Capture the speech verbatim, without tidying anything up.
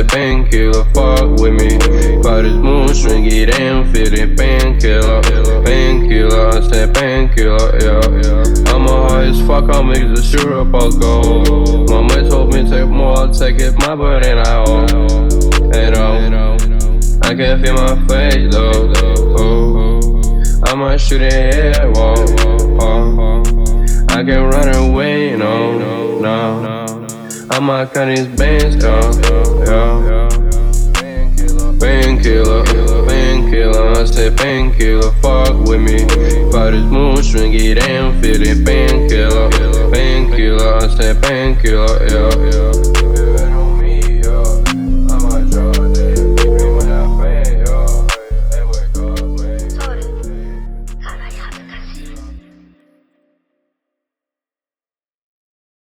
said painkiller, fuck with me. Call this moon, string it in, feel it, painkiller. Painkiller, I said painkiller, yeah. I'm a high as fuck, I'll make the syrup, I'll go. Mama told me take more, I'll take it, my butt and I owe. And oh, I can feel my face though. Oh, I might shoot it here, whoa. Oh, I can run away, no, no. I might cut these bands, yeah, yeah. Painkiller, painkiller, I said painkiller, fuck with me. Call this moon, string it in, feel it, painkiller. Painkiller, I said painkiller, yeah, yeah.